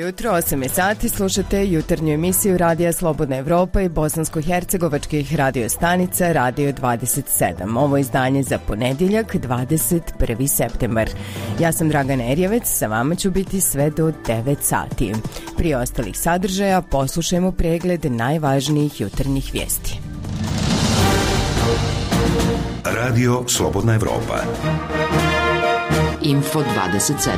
jutro, 8 je sati, slušate jutarnju emisiju Radija Slobodna Evropa i bosansko-hercegovačkih radio stanica Radio 27. Ovo je izdanje za ponedjeljak, 21. septembar. Ja sam Dragana Erjevec, sa vama ću biti sve do 9 sati. Prije ostalih sadržaja poslušajmo pregled najvažnijih jutarnjih vijesti. Radio Slobodna Evropa. Info 27.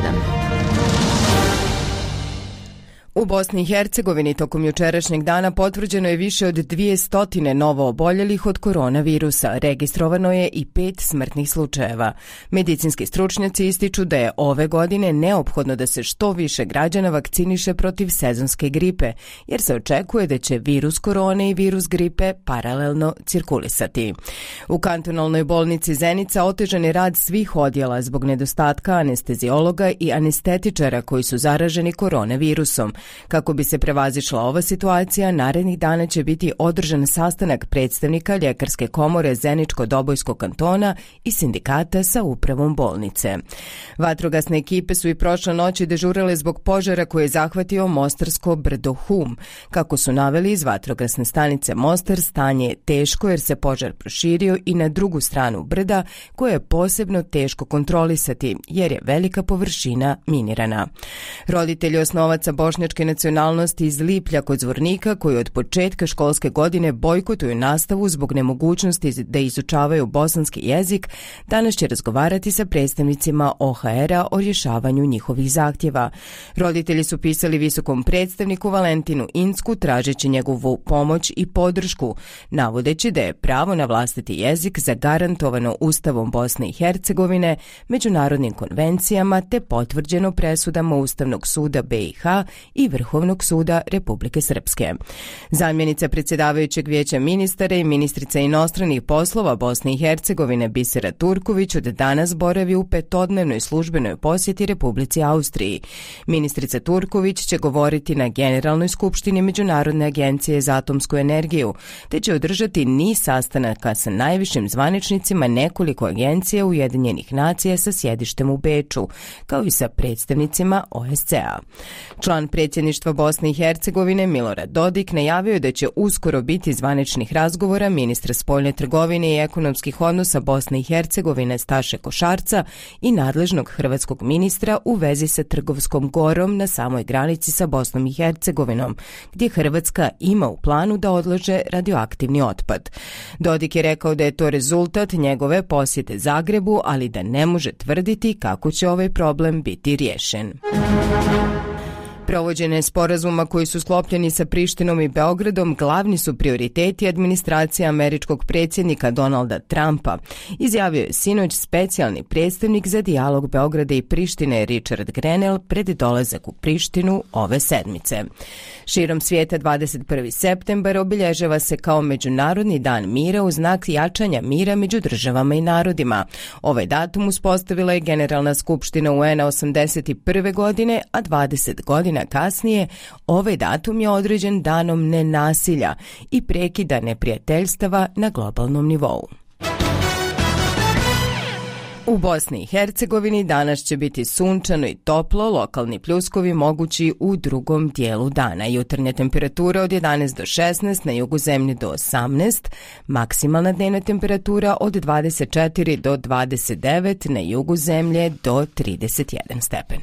U Bosni i Hercegovini tokom jučerašnjeg dana potvrđeno je više od 200 novo oboljelih od koronavirusa. Registrovano je i 5 smrtnih slučajeva. Medicinski stručnjaci ističu da je ove godine neophodno da se što više građana vakciniše protiv sezonske gripe, jer se očekuje da će virus korone i virus gripe paralelno cirkulisati. U kantonalnoj bolnici Zenica otežan je rad svih odjela zbog nedostatka anesteziologa i anestetičara koji su zaraženi koronavirusom. Kako bi se prevazišla ova situacija, narednih dana će biti održan sastanak predstavnika Ljekarske komore Zeničko-Dobojskog kantona i sindikata sa upravom bolnice. Vatrogasne ekipe su i prošle noći dežurale zbog požara koji je zahvatio Mostarsko brdo Hum. Kako su naveli iz vatrogasne stanice Mostar, stanje je teško jer se požar proširio i na drugu stranu brda, koje je posebno teško kontrolisati jer je velika površina minirana. Roditelji osnovaca bošnjačke nacionalnosti iz Liplja kod Zvornika, koji od početka školske godine bojkotuju nastavu zbog nemogućnosti da izučavaju bosanski jezik, danas će razgovarati sa predstavnicima OHR-a o rješavanju njihovih zahtjeva. Roditelji su pisali visokom predstavniku Valentinu Incku tražeći njegovu pomoć i podršku, navodeći da je pravo na vlastiti jezik zagarantovano Ustavom Bosne i Hercegovine, međunarodnim konvencijama te potvrđeno presudama Ustavnog suda BiH i Vrhovnog suda Republike Srpske. Zamjenica predsjedavajućeg vijeća ministara i ministrica inostranih poslova Bosne i Hercegovine Bisera Turković od danas boravi u 5-dnevnoj službenoj posjeti Republici Austriji. Ministrica Turković će govoriti na Generalnoj skupštini Međunarodne agencije za atomsku energiju, te će održati niz sastanaka sa najvišim zvaničnicima nekoliko agencija Ujedinjenih nacija sa sjedištem u Beču, kao i sa predstavnicima OSCE-a. Član predsjedništva Bosne i Hercegovine Milorad Dodik najavio je da će uskoro biti zvaničnih razgovora ministra spoljne trgovine i ekonomskih odnosa Bosne i Hercegovine Staše Košarca i nadležnog hrvatskog ministra u vezi sa Trgovskom gorom na samoj granici sa Bosnom i Hercegovinom, gdje Hrvatska ima u planu da odlaže radioaktivni otpad. Dodik je rekao da je to rezultat njegove posjete Zagrebu, ali da ne može tvrditi kako će ovaj problem biti riješen. Provođenje sporazuma koji su sklopljeni sa Prištinom i Beogradom glavni su prioriteti administracije američkog predsjednika Donalda Trumpa, izjavio je sinoć specijalni predstavnik za dijalog Beograda i Prištine Richard Grenell pred dolazak u Prištinu ove sedmice. Širom svijeta 21. septembar obilježava se kao Međunarodni dan mira u znak jačanja mira među državama i narodima. Ovaj datum uspostavila je Generalna skupština UN-a 81. godine, a 20 godina kasnije ovaj datum je određen danom nenasilja i prekida neprijateljstava na globalnom nivou. U Bosni i Hercegovini danas će biti sunčano i toplo, lokalni pljuskovi mogući u drugom dijelu dana. Jutarnja temperatura od 11 do 16, na jugu zemlje do 18, maksimalna dnevna temperatura od 24 do 29, na jugu zemlje do 31 stepen.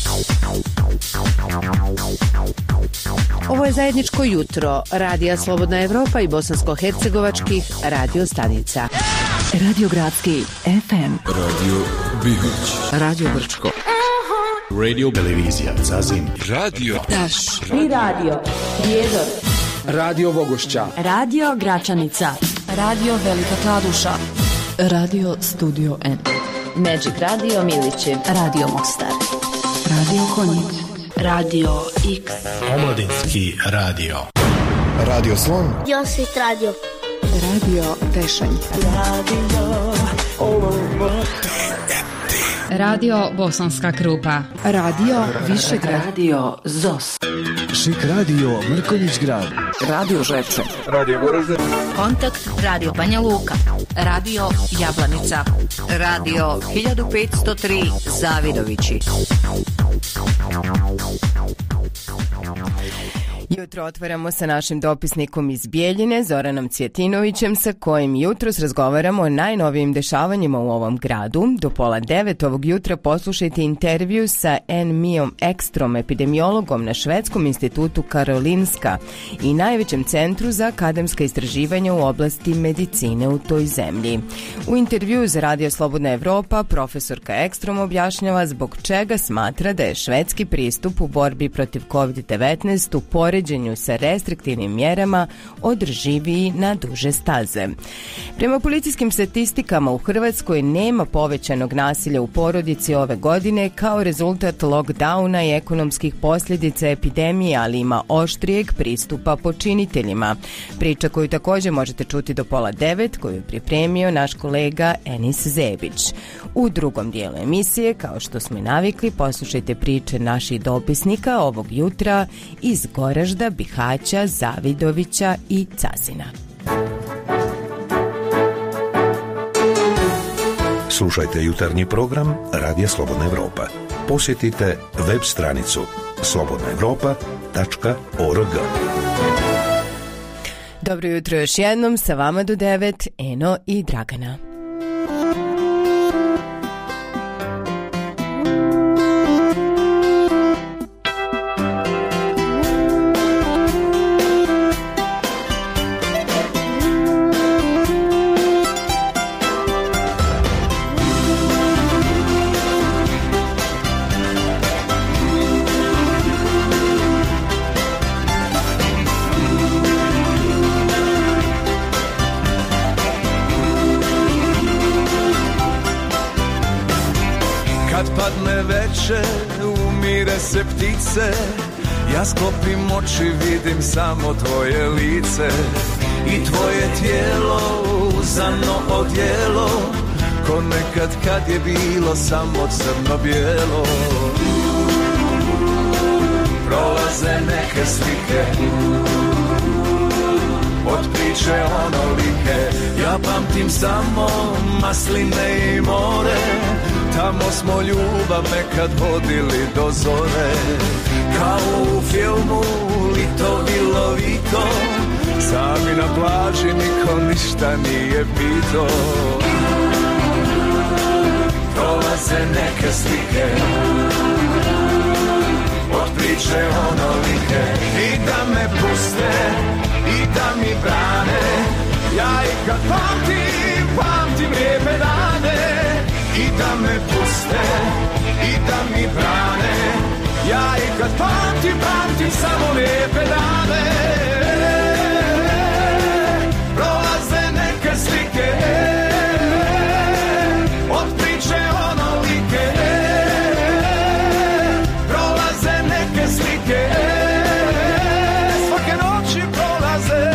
Ovo je zajedničko jutro Radija Slobodna Evropa i bosansko-hercegovačkih radio stanica. Radio Gradski FM, Radio Bihać, Radio Brčko, Radio Televizija Zazin, Radio Daš i Radio Prijedor, Radio Vogošća, Radio Gračanica, Radio Velika Kladuša, Radio Studio N, Magic Radio Milići, Radio Mostar, Radio Konjic, Radio X, Omladinski radio, Radio Slon, Josvit Radio, Radio Tešanj, Radio Bosanska Krupa, Radio Višegrad, Radio ZOS, Šik Radio Mrkonjić Grad, Radio Žepče, Radio Goražde, Kontakt Radio Banja Luka, Radio Jablanica, Radio 1503 Zavidovići. Jutro otvaramo sa našim dopisnikom iz Bijeljine, Zoranom Cvjetinovićem, sa kojim jutros razgovaramo o najnovijim dešavanjima u ovom gradu. Do 8:30 ovog jutra poslušajte intervju sa Mijom Ekstrom, epidemiologom na Švedskom institutu Karolinska i najvećem centru za akademska istraživanja u oblasti medicine u toj zemlji. U intervju za Radio Slobodna Evropa profesorka Ekstrom objašnjava zbog čega smatra da je švedski pristup u borbi protiv COVID-19 u poređenju sa restriktivnim mjerama održiviji na duže staze. Prema policijskim statistikama u Hrvatskoj nema povećanog nasilja u porodici ove godine kao rezultat lockdowna i ekonomskih posljedica epidemije, ali ima oštrijeg pristupa počiniteljima. Priča koju također možete čuti do 8:30, koju je pripremio naš kolega Enis Zebić. U drugom dijelu emisije, kao što smo i navikli, poslušajte priče naših dopisnika ovog jutra iz Goražda, Bihaća, Zavidovića i Cazina. Slušajte jutarnji program Radija Slobodna Evropa. Posjetite web stranicu slobodnaevropa.org. Dobro jutro još jednom, sa vama do 9, Eno i Dragana. Umire se ptice, ja sklopim oči, vidim samo tvoje lice i tvoje tijelo, uzano odjelo, ko nekad kad je bilo samo crno-bijelo. Prolaze neke slike od priče onolike, ja pamtim samo masline i more. Tamo smo ljubav nekad vodili do zore, kao u filmu Lito Vilo Vito, sami na plaži niko ništa nije pito. Prolaze neke slike od priče onolike, i da me puste i da mi brane, ja i kad pamtim lijepe dane. I da me puste, i da mi brane, ja i kad pamtim samo lijepe dane. Prolaze neke slike od priče onolike, prolaze neke slike, svake noći prolaze.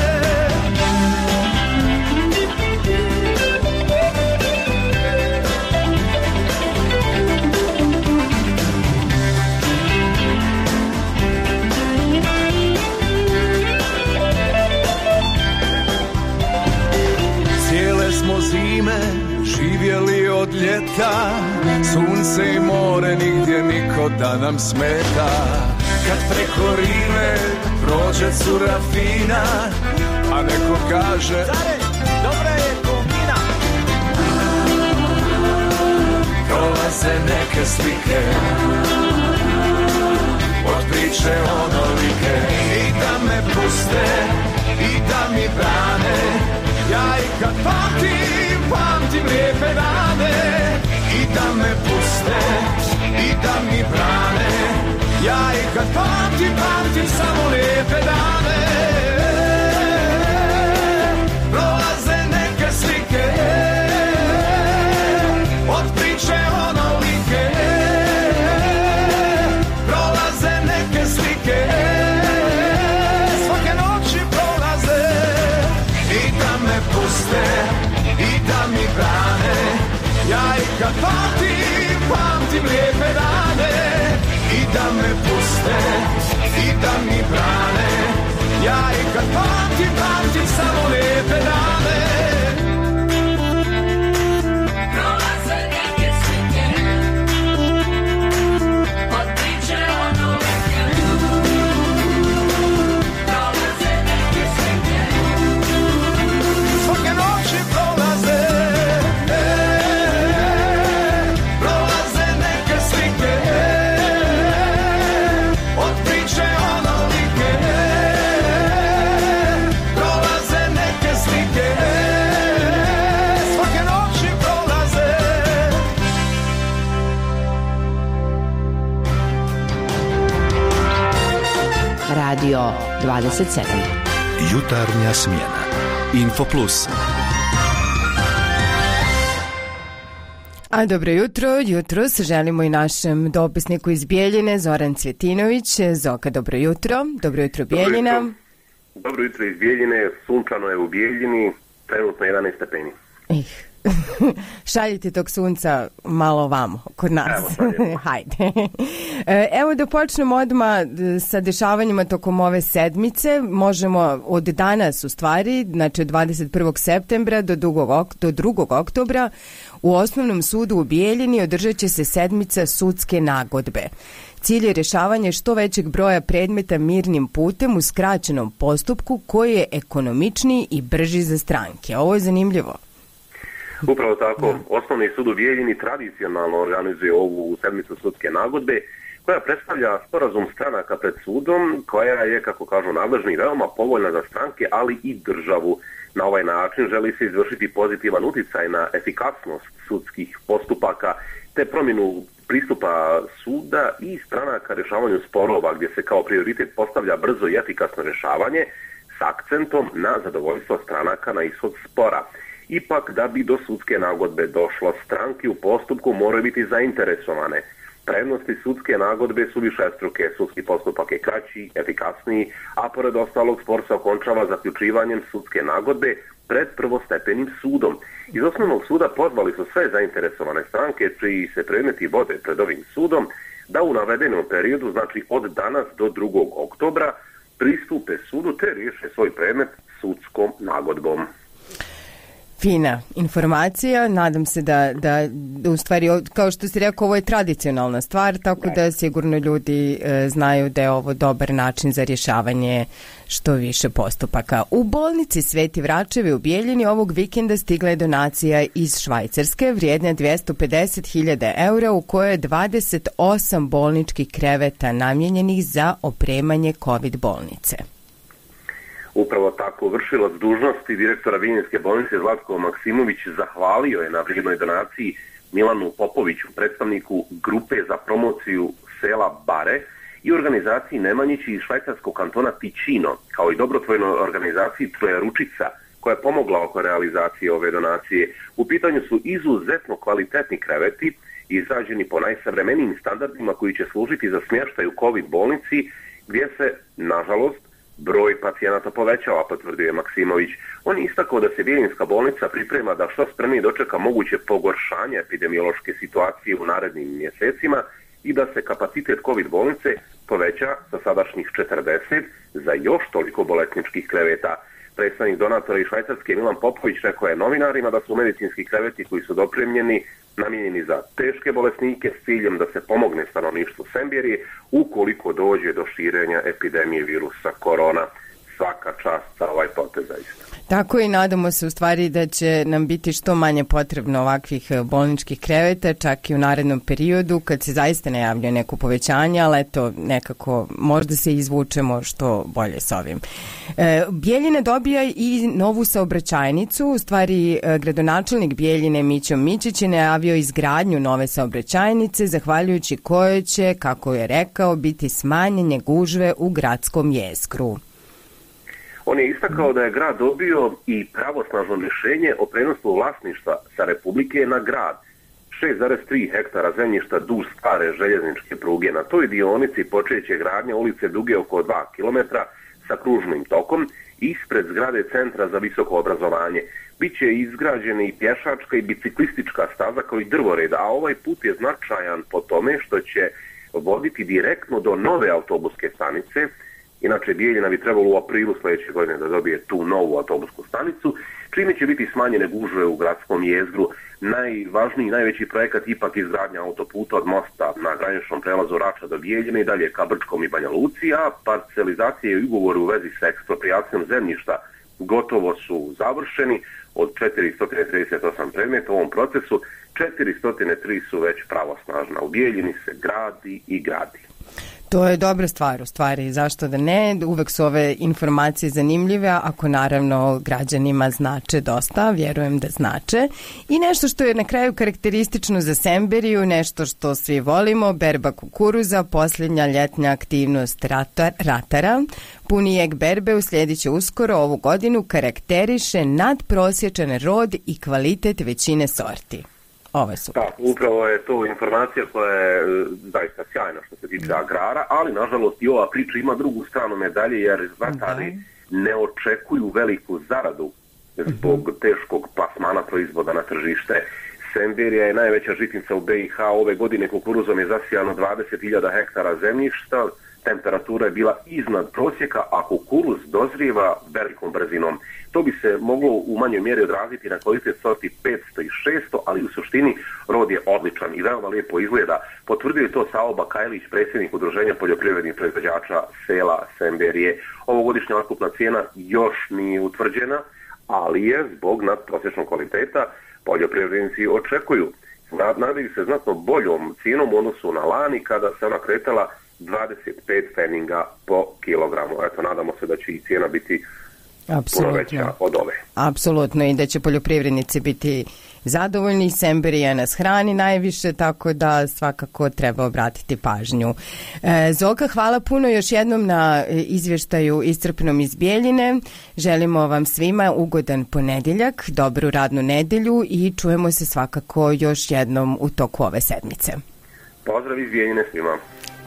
Zime živjeli od ljeta, sunce i more, nigdje niko da nam smeta. Kad preko Rive prođe cura fina, a neko kaže Zare, dobra je komina. Prolaze neke slike od priče onolike, i da me puste i da mi brane, ja i kad pamtim lijepe dane. I da me puste i da mi brane, ja i kad pamtim samo lijepe dane. Prolaze neke slike od priče onolike, prolaze neke slike, svake noći prolaze. I da me puste i da mi brane, ja i kad pamtim lijepe dane. I da me puste i da mi brane, ja i kad pamtim samo lijepe dane. Prolaze neke slike od priče onolike, 27. Jutarnja smjena. Info Plus. A dobro jutro se želimo i našem dopisniku iz Bijeljine, Zoran Cvjetinović. Zoka, dobro jutro Bijeljina. Dobro jutro iz Bijeljine, sunčano je u Bijeljini, trenutno 11 stepeni. Šaljite tog sunca malo vamo, kod nas. Hajde. Evo da počnemo odmah sa dešavanjima tokom ove sedmice. Možemo od danas u stvari, znači od 21. septembra do 2. oktobra u Osnovnom sudu u Bijeljini održat će se sedmica sudske nagodbe. Cilj je rješavanje što većeg broja predmeta mirnim putem u skraćenom postupku koji je ekonomičniji i brži za stranke. Ovo je zanimljivo. Upravo tako, Osnovni sud u Bijeljini tradicionalno organizuje ovu sedmicu sudske nagodbe koja predstavlja sporazum stranaka pred sudom, koja je, kako kažu nadležni, veoma povoljna za stranke, ali i državu. Na ovaj način želi se izvršiti pozitivan uticaj na efikasnost sudskih postupaka te promjenu pristupa suda i stranaka rješavanju sporova gdje se kao prioritet postavlja brzo i efikasno rješavanje s akcentom na zadovoljstvo stranaka na ishod spora. Ipak, da bi do sudske nagodbe došlo, stranke u postupku moraju biti zainteresovane. Prednosti sudske nagodbe su višestruke, sudski postupak je kraći, efikasniji, a pored ostalog spor se okončava zaključivanjem sudske nagodbe pred prvostepenim sudom. Iz Osnovnog suda pozvali su sve zainteresovane stranke čiji se predmeti vode pred ovim sudom da u navedenom periodu, znači od danas do 2. oktobra, pristupe sudu te riješe svoj predmet sudskom nagodbom. Fina informacija, nadam se da u stvari, kao što si rekao, ovo je tradicionalna stvar, tako da sigurno ljudi znaju da je ovo dobar način za rješavanje što više postupaka. U bolnici Sveti Vračevi u Bijeljini ovog vikenda stigla je donacija iz Švajcarske vrijedna 250.000 eura u kojoj je 28 bolničkih kreveta namijenjenih za opremanje COVID bolnice. Upravo tako, vršilac dužnosti direktora Vinjinske bolnice Zlatko Maksimović zahvalio je na vrijednoj donaciji Milanu Popoviću, predstavniku grupe za promociju sela Bare i organizaciji Nemanjići iz švajcarskog kantona Ticino, kao i dobrotvojnoj organizaciji Trojeručica, koja je pomogla oko realizacije ove donacije. U pitanju su izuzetno kvalitetni kreveti, izrađeni po najsavremenijim standardima koji će služiti za smještaj u COVID bolnici, gdje se, nažalost, broj pacijenata povećava, potvrdio je Maksimović. On je istakao da se Bijeljinska bolnica priprema da što spremnije dočeka moguće pogoršanje epidemiološke situacije u narednim mjesecima i da se kapacitet COVID bolnice poveća sa sadašnjih 40 za još toliko bolesničkih kreveta. Predstavnik donatora iz Švajcarske Milan Popović rekao je novinarima da su medicinski kreveti koji su dopremljeni namijenjeni za teške bolesnike s ciljem da se pomogne stanovništvu Sembjerije ukoliko dođe do širenja epidemije virusa korona. Svaka čast za ovaj potez zaista. Tako i nadamo se u stvari da će nam biti što manje potrebno ovakvih bolničkih kreveta, čak i u narednom periodu kad se zaista najavljuje neko povećanje, ali eto nekako možda se izvučemo što bolje s ovim. Bijeljina dobija i novu saobraćajnicu, u stvari gradonačelnik Bijeljine Mićo Mićić je najavio izgradnju nove saobraćajnice, zahvaljujući kojoj će, kako je rekao, biti smanjenje gužve u gradskom jezgru. On je istakao da je grad dobio i pravosnažno rješenje o prenosu vlasništva sa Republike na grad. 6,3 hektara zemljišta duž stare željezničke pruge. Na toj dionici počeće gradnja ulice duge oko 2 km sa kružnim tokom ispred zgrade Centra za visoko obrazovanje. Biće izgrađena i pješačka i biciklistička staza kao i drvored, a ovaj put je značajan po tome što će voditi direktno do nove autobuske stanice. Inače, Bijeljina bi trebalo u aprilu sljedeće godine da dobije tu novu autobusku stanicu, čime će biti smanjene gužve u gradskom jezgru. Najvažniji i najveći projekat ipak izgradnja autoputa od mosta na graničnom prelazu Rača do Bijeljine i dalje ka Brčkom i Banja Luci, a parcelizacije i ugovori u vezi sa eksproprijacijom zemljišta gotovo su završeni. Od 438 predmeta u ovom procesu, 403 su već pravosnažna. U Bijeljini se gradi i gradi. To je dobra stvar, u stvari, zašto da ne, uvek su ove informacije zanimljive, ako naravno građanima znače dosta, vjerujem da znače. I nešto što je na kraju karakteristično za Semberiju, nešto što svi volimo, berba kukuruza, posljednja ljetnja aktivnost ratara. Puni jek berbe uslijedit će uskoro ovu godinu, karakteriše nadprosječan rod i kvalitet većine sorti. Ovo je super. Da, upravo je to informacija koja je zaista sjajna što se tiče agrara, ali nažalost i ova priča ima drugu stranu medalje, jer ratari ne očekuju veliku zaradu zbog teškog plasmana proizvoda na tržište. Semberija je najveća žitnica u BiH, ove godine kukuruzom je zasijano 20.000 hektara zemljišta, temperatura je bila iznad prosjeka, a kukuruz dozrijeva velikom brzinom. To bi se moglo u manjoj mjeri odraziti na kvalitet sorti 500 i 600, ali u suštini rod je odličan i veoma lijepo izgleda. Potvrdio je to Savo Bakajlić, predsjednik Udruženja poljoprivrednih proizvođača sela Semberije. Ovogodišnja otkupna cijena još nije utvrđena, ali je zbog nadprosječnog kvaliteta poljoprivrednici očekuju. Nadaju se znatno boljom cijenom u odnosu na lani kada se ona kretala 25 pfenninga po kilogramu. Eto, nadamo se da će i cijena biti puno veća od ove. Apsolutno, i da će poljoprivrednici biti zadovoljni. Semberija nas hrani najviše, tako da svakako treba obratiti pažnju. Zoka, hvala puno još jednom na izvještaju iscrpnom iz Bijeljine. Želimo vam svima ugodan ponedjeljak, dobru radnu nedelju i čujemo se svakako još jednom u toku ove sedmice. Pozdrav iz Bijeljine svima.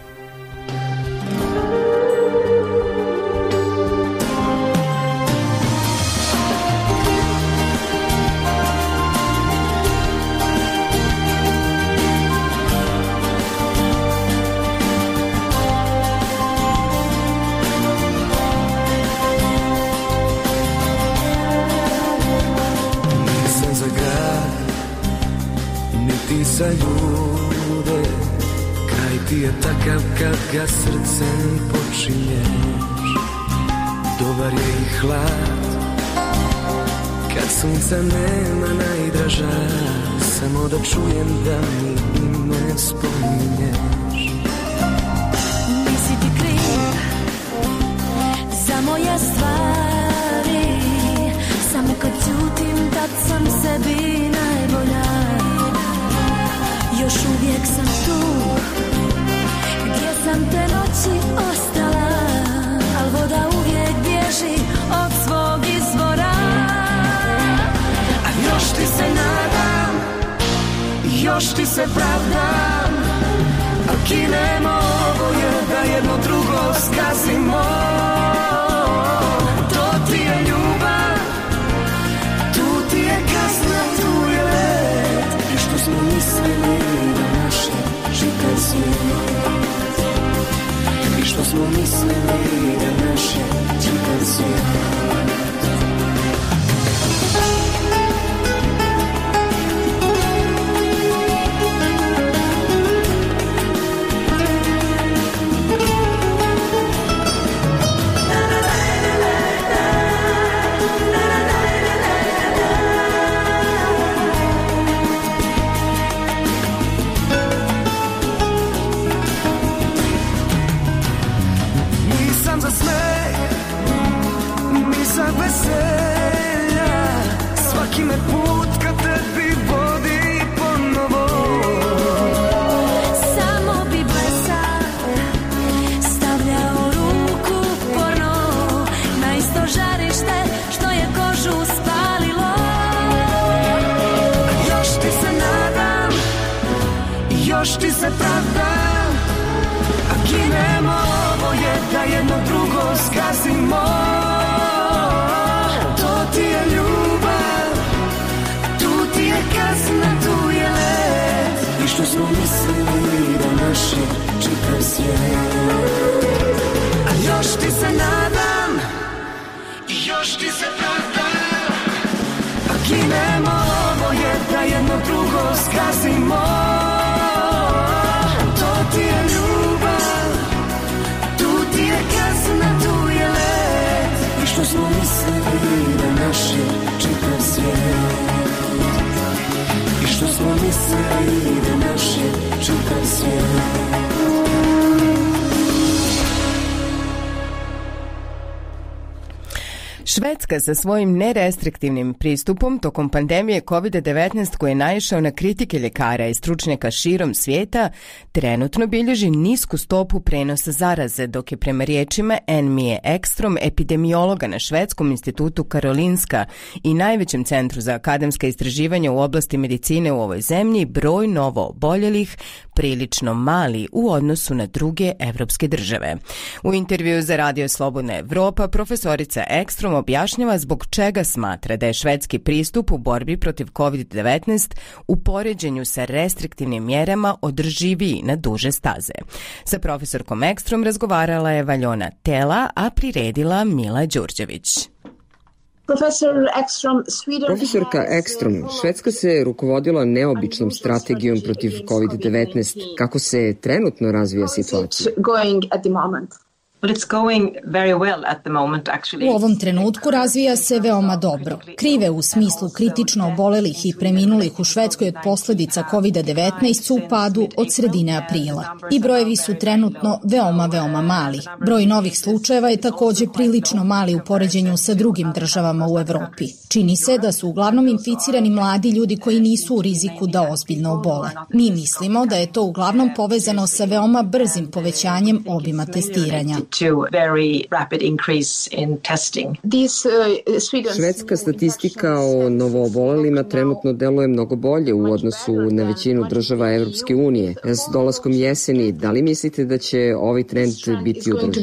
Za ljude, kraj ti je takav kad ga srcem počinješ. Dobar je i hlad, kad sunca nema najdraža, samo da čujem da mi ime spominješ. Nisi ti kriv za moje stvari, samo kad ćutim tad sam sebi najbolja. Još uvijek sam tu, gdje sam te noći ostala, al voda uvijek bježi od svog izvora. A još ti se nadam, još ti se pravdam, al kinemo oboje da jedno drugo skazimo. To ti je ljubav, tu ti je kazna, tu je let. I što smo mislili da naše čitav svijet, i što smo mislili da naše čitav svijet. Veselja, svaki me put kad tebi vodi ponovo. Samo bi blesak stavljao ruku porno na isto žarište što je kožu spalilo. Još ti se nadam, još ti se pravdam, a kinemo oboje da jedno drugo skazimo. Tu ti je ljubav, tu ti je kazna, tu je let. I što smo mislili da naši čitav svijet. A još ti se nadam, još ti se pravdam, a kinemo oboje da jedno drugo skazimo. To ti je ljubav, tu ti je kazna, tu je let. I što smo mislili da naši čitav svijet. I što smo mislili da naši čitav svijet. Švedska sa svojim nerestriktivnim pristupom tokom pandemije COVID-19 koji je naišao na kritike ljekara i stručnjaka širom svijeta, trenutno bilježi nisku stopu prenosa zaraze, dok je prema riječima Mie Ekstrom, epidemiologa na Švedskom institutu Karolinska i najvećem centru za akademska istraživanja u oblasti medicine u ovoj zemlji, broj novo oboljelih prilično mali u odnosu na druge evropske države. U intervju za Radio Slobodna Evropa profesorica Ekstrom objašnjava zbog čega smatra da je švedski pristup u borbi protiv COVID-19 u poređenju sa restriktivnim mjerama održiviji na duže staze. Sa profesorkom Ekstrom razgovarala je Valjona Tela, a priredila Mila Đurđević. Profesorka Ekstrom, Švedska se rukovodila neobičnom strategijom protiv COVID-19. Kako se trenutno razvija situacija? U ovom trenutku razvija se veoma dobro. Krive u smislu kritično obolelih i preminulih u Švedskoj od posljedica COVID-19 su u padu od sredine aprila. I brojevi su trenutno veoma mali. Broj novih slučajeva je također prilično mali u poređenju sa drugim državama u Evropi. Čini se da su uglavnom inficirani mladi ljudi koji nisu u riziku da ozbiljno obole. Mi mislimo da je to uglavnom povezano sa veoma brzim povećanjem obima testiranja. Švedska statistika o novoobolelima trenutno deluje mnogo bolje u odnosu na većinu država Evropske unije. S dolaskom jeseni, da li mislite da će ovaj trend biti održiv?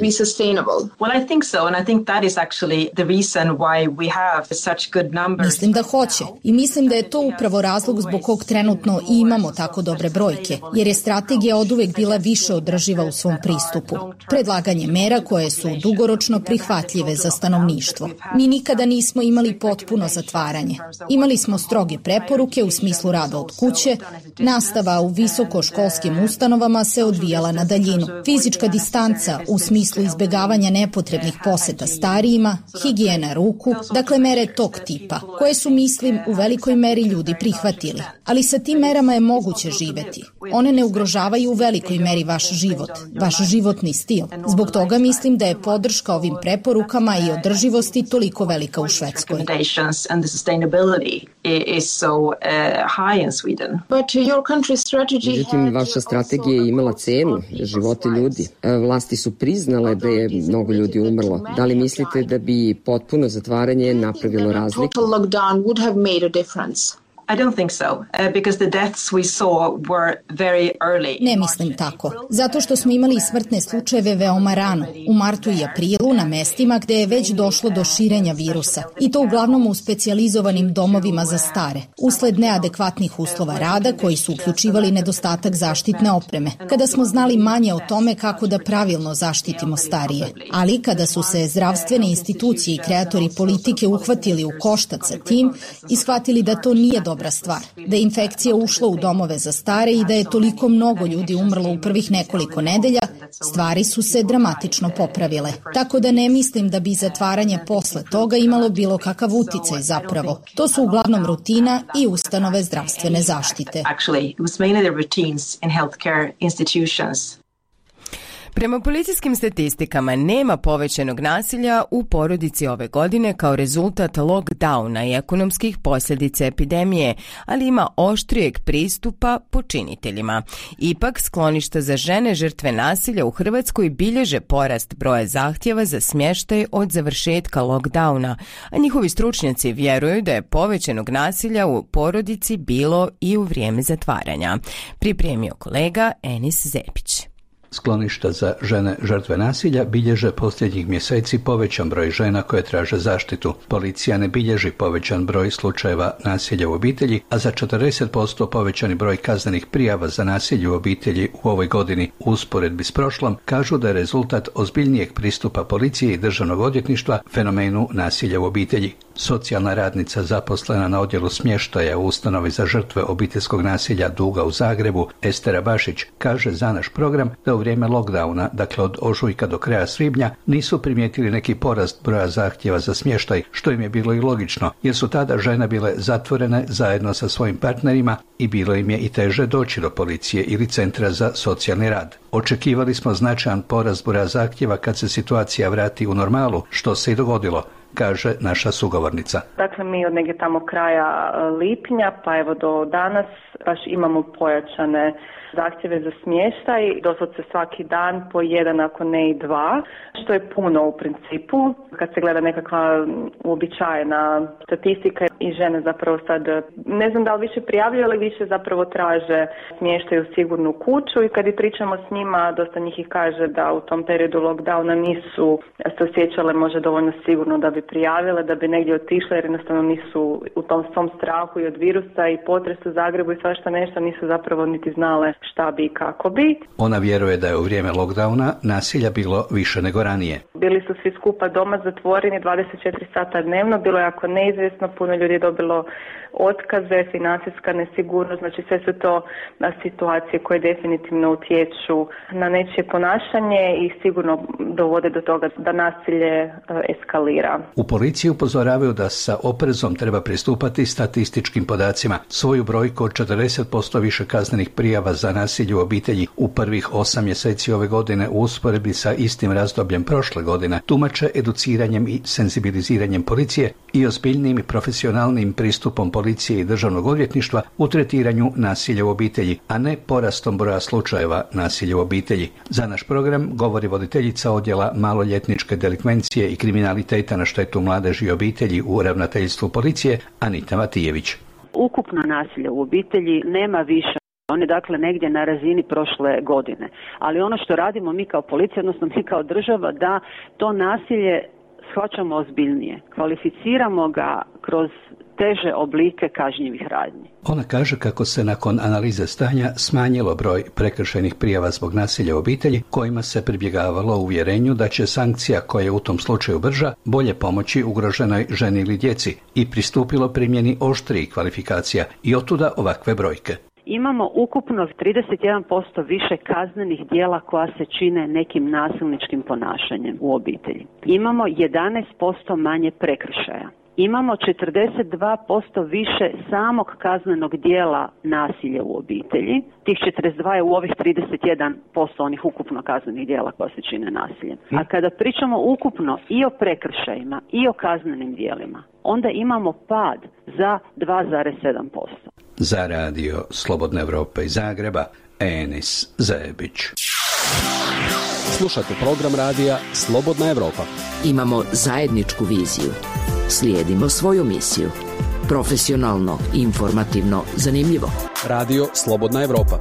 Mislim da hoće i mislim da je to upravo razlog zbog kog trenutno i imamo tako dobre brojke, jer je strategija oduvek bila više održiva u svom pristupu. Predlaganje mera koje su dugoročno prihvatljive za stanovništvo. Mi nikada nismo imali potpuno zatvaranje. Imali smo stroge preporuke u smislu rada od kuće, nastava u visokoškolskim ustanovama se odvijala na daljinu. Fizička distanca u smislu izbjegavanja nepotrebnih poseta starijima, higijena ruku, dakle mere tog tipa, koje su, mislim, u velikoj meri ljudi prihvatili. Ali sa tim merama je moguće živeti. One ne ugrožavaju u velikoj meri vaš život, vaš životni stil. Zbog toga mislim da je podrška ovim preporukama i održivosti toliko velika u Švedskoj. Međutim, vaša strategija je imala cenu, živote ljudi. Vlasti su priznale da je mnogo ljudi umrlo. Da li mislite da bi potpuno zatvaranje napravilo razliku? Ne mislim tako. Zato što smo imali smrtne slučajeve veoma rano, u martu i aprilu, na mestima gde je već došlo do širenja virusa. I to uglavnom u specijalizovanim domovima za stare, usled neadekvatnih uslova rada koji su uključivali nedostatak zaštitne opreme. Kada smo znali manje o tome kako da pravilno zaštitimo starije. Ali kada su se zdravstvene institucije i kreatori politike uhvatili u koštac sa tim i shvatili da to nije dobra stvar, da je infekcija ušla u domove za stare i da je toliko mnogo ljudi umrlo u prvih nekoliko nedelja, stvari su se dramatično popravile. Tako da ne mislim da bi zatvaranje posle toga imalo bilo kakav uticaj zapravo. To su uglavnom rutina i ustanove zdravstvene zaštite. Prema policijskim statistikama nema povećanog nasilja u porodici ove godine kao rezultat lockdowna i ekonomskih posljedica epidemije, ali ima oštrijeg pristupa počiniteljima. Ipak, skloništa za žene žrtve nasilja u Hrvatskoj bilježe porast broja zahtjeva za smještaj od završetka lockdowna, a njihovi stručnjaci vjeruju da je povećanog nasilja u porodici bilo i u vrijeme zatvaranja. Pripremio kolega Enis Zepić. Skloništa za žene žrtve nasilja bilježe posljednjih mjeseci povećan broj žena koje traže zaštitu. Policija ne bilježi povećan broj slučajeva nasilja u obitelji, a za 40% povećani broj kaznenih prijava za nasilje u obitelji u ovoj godini u usporedbi s prošlom kažu da je rezultat ozbiljnijeg pristupa policije i državnog odvjetništva fenomenu nasilja u obitelji. Socijalna radnica zaposlena na odjelu smještaja u ustanovi za žrtve obiteljskog nasilja Duga u Zagrebu, Estera Bašić, kaže za naš program da u vrijeme lockdowna, dakle od ožujka do kraja svibnja, nisu primijetili neki porast broja zahtjeva za smještaj, što im je bilo i logično, jer su tada žene bile zatvorene zajedno sa svojim partnerima i bilo im je i teže doći do policije ili centra za socijalni rad. Očekivali smo značajan porast broja zahtjeva kad se situacija vrati u normalu, što se i dogodilo. kaže naša sugovornica. Dakle, mi od negdje tamo kraja lipnja pa evo do danas baš imamo pojačane zahtjeve za smještaj, doslovce svaki dan po jedan, ako ne i dva, što je puno u principu. Kad se gleda nekakva uobičajena statistika i žene zapravo sad, ne znam da li više prijavljuju, ali više zapravo traže smještaj u sigurnu kuću i kad i pričamo s njima, dosta njih ih kaže da u tom periodu lockdowna nisu se osjećale možda dovoljno sigurno da bi prijavile, da bi negdje otišle jer jednostavno nisu u tom svom strahu i od virusa i potresu u Zagrebu i svašta nešto, nisu zapravo niti znale šta bi i kako bi. Ona vjeruje da je u vrijeme lockdowna nasilja bilo više nego ranije. Bili su svi skupa doma zatvoreni 24 sata dnevno, bilo je jako neizvjesno, puno ljudi je dobilo otkaze, financijska nesigurnost, znači sve su to situacije koje definitivno utječu na nečije ponašanje i sigurno dovode do toga da nasilje eskalira. U policiji upozoravaju da sa oprezom treba pristupati statističkim podacima. Svoju brojku od 40% više kaznenih prijava za nasilje u obitelji u prvih 8 mjeseci ove godine u usporedbi sa istim razdobljem prošle godine tumače educiranjem i senzibiliziranjem policije i ozbiljnim i profesionalnim pristupom policije i državnog odvjetništva u tretiranju nasilja u obitelji, a ne porastom broja slučajeva nasilja u obitelji. Za naš program govori voditeljica odjela maloljetničke delikvencije i kriminaliteta na štetu mladeži i obitelji u ravnateljstvu policije Anita Matijević. Ukupno nasilje u obitelji nema više. On je dakle negdje na razini prošle godine. Ali ono što radimo mi kao policija, odnosno mi kao država, da to nasilje shvaćamo ozbiljnije. Kvalificiramo ga kroz teže oblike kažnjivih radnji. Ona kaže kako se nakon analize stanja smanjilo broj prekršajnih prijava zbog nasilja u obitelji, kojima se pribjegavalo u uvjerenju da će sankcija koja je u tom slučaju brža bolje pomoći ugroženoj ženi ili djeci i pristupilo primjeni oštrijih kvalifikacija i otuda ovakve brojke. Imamo ukupno 31% više kaznenih djela koja se čine nekim nasilničkim ponašanjem u obitelji. Imamo 11% manje prekršaja. Imamo 42% više samog kaznenog djela nasilja u obitelji. Tih 42 je u ovih 31% onih ukupno kaznenih djela koja se čine nasiljem. A kada pričamo ukupno i o prekršajima i o kaznenim djelima, onda imamo pad za 2,7%. Za radio Slobodne Evrope iz Zagreba, Enis Zebić. Slušate program radija Slobodna Evropa. Imamo zajedničku viziju. Slijedimo svoju misiju. Profesionalno, informativno, zanimljivo. Radio Slobodna Evropa.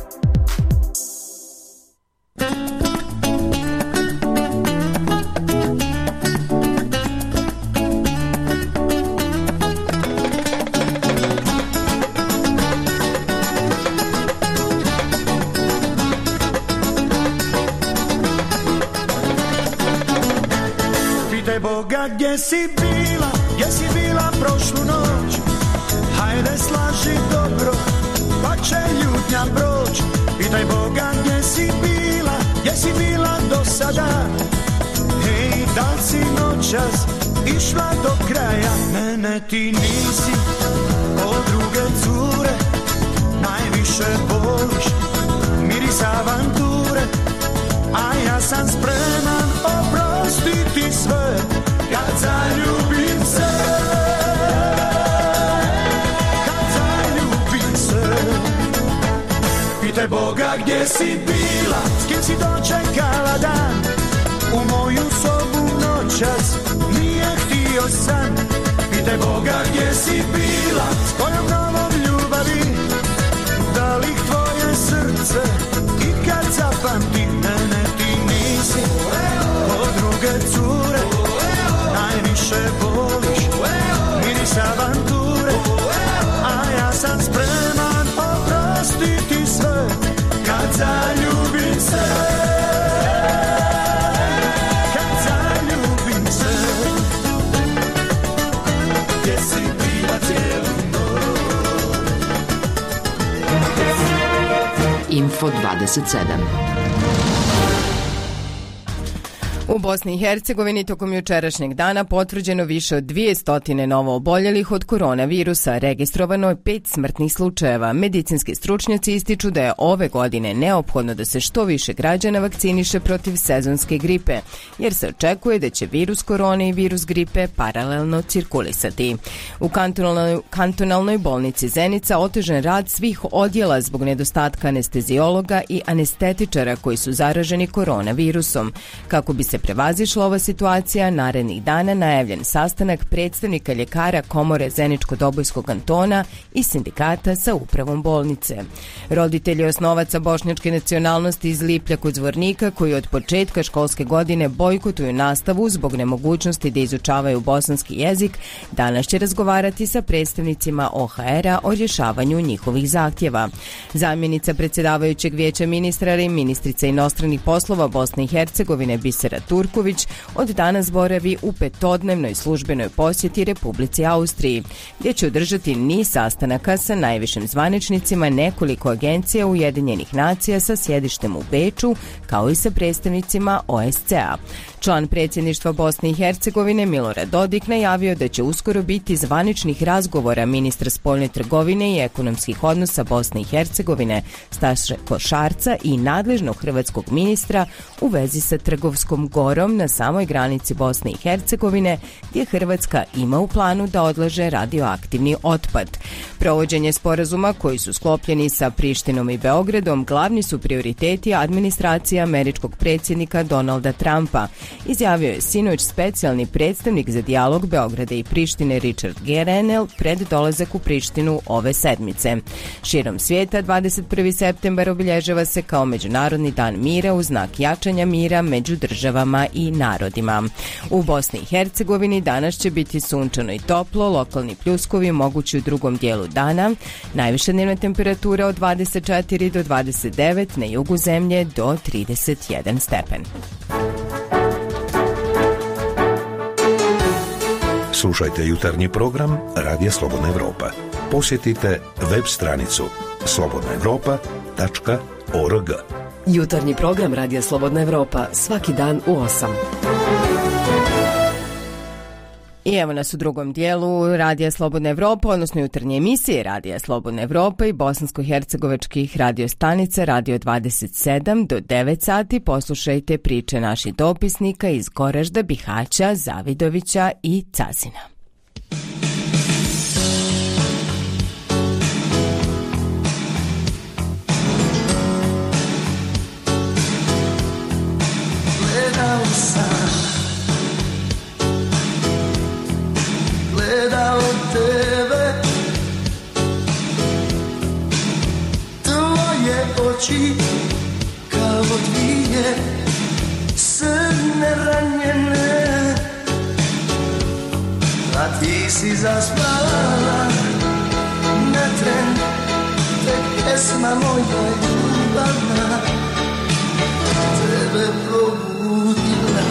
Gdje si bila prošlu noć? Hajde slaži dobro, pa će ljutnja proć. Pitaj Boga gdje si bila do sada. Hej, da li si noćas išla do kraja? Ne, ti nisi, od druge cure najviše voliš miris avanture. A ja sam spreman oprostiti sve kad zaljubim se, kad zaljubim se. Pitaj Boga gdje si bila, s kim si dočekala dan. U moju sobu noćas nije htio san. Pitaj Boga gdje si bila, s kojom novom ljubavi. Da li tvoje srce ikad zapamti? Ne, ti nisi od druge cure najviše voliš miris avanture. A ja sam spreman oprostiti sve kad zaljubim se, kad zaljubim se. Gdje si bila cijelu noć? Info 27. U Bosni i Hercegovini tokom jučerašnjeg dana potvrđeno više od 200 novo oboljelih od koronavirusa, registrovano je 5 smrtnih slučajeva. Medicinski stručnjaci ističu da je ove godine neophodno da se što više građana vakciniše protiv sezonske gripe, jer se očekuje da će virus korone i virus gripe paralelno cirkulisati. U kantonalnoj bolnici Zenica otežan rad svih odjela zbog nedostatka anestezijologa i anestetičara koji su zaraženi koronavirusom. Kako bi se prevazišla ova situacija, narednih dana najavljen sastanak predstavnika ljekara Komore Zeničko-Dobojskog kantona i sindikata sa upravom bolnice. Roditelji osnovaca bošnjačke nacionalnosti iz Liplja kod Zvornika, koji od početka školske godine bojkotuju nastavu zbog nemogućnosti da izučavaju bosanski jezik, danas će razgovarati sa predstavnicima OHR-a o rješavanju njihovih zahtjeva. Zamjenica predsjedavajućeg vijeća ministara i ministrica inostranih poslova Bosne i Hercegovine Bisera Turković od danas boravi u 5-dnevnoj službenoj posjeti Republici Austriji, gdje će održati niz sastanaka sa najvišim zvaničnicima nekoliko agencija Ujedinjenih nacija sa sjedištem u Beču, kao i sa predstavnicima OSCE-a. Član predsjedništva Bosne i Hercegovine Milorad Dodik najavio da će uskoro biti zvaničnih razgovora ministra spoljne trgovine i ekonomskih odnosa Bosne i Hercegovine Staše Košarca i nadležnog hrvatskog ministra u vezi sa Trgovskom gorom na samoj granici Bosne i Hercegovine, gdje Hrvatska ima u planu da odlaže radioaktivni otpad. Provođenje sporazuma koji su sklopljeni sa Prištinom i Beogradom glavni su prioriteti administracije američkog predsjednika Donalda Trumpa, izjavio je sinoć specijalni predstavnik za dijalog Beograda i Prištine Richard Gerenel pred dolazak u Prištinu ove sedmice. Širom svijeta 21. septembar obilježava se kao Međunarodni dan mira u znak jačanja mira među državama i narodima. U Bosni i Hercegovini danas će biti sunčano i toplo, lokalni pljuskovi mogući u drugom dijelu dana, najviša dnevna temperatura od 24 do 29, na jugu zemlje do 31 stepen. Slušajte jutarnji program Radija Slobodna Evropa. Posjetite web stranicu slobodnaevropa.org. Jutarnji program Radija Slobodna Evropa svaki dan u 8. I evo nas u drugom dijelu Radija Slobodna Evropa, odnosno jutarnje emisije Radija Slobodna Evropa i bosansko-hercegovačkih radiostanica Radio 27 do 9 sati. Poslušajte priče naših dopisnika iz Goražda, Bihaća, Zavidovića i Cazina. Gledao tebe, tvoje oči kao dvije srne ranjene, a ti si zaspala na tren, tek pesma moja ljubavna tebe probudila.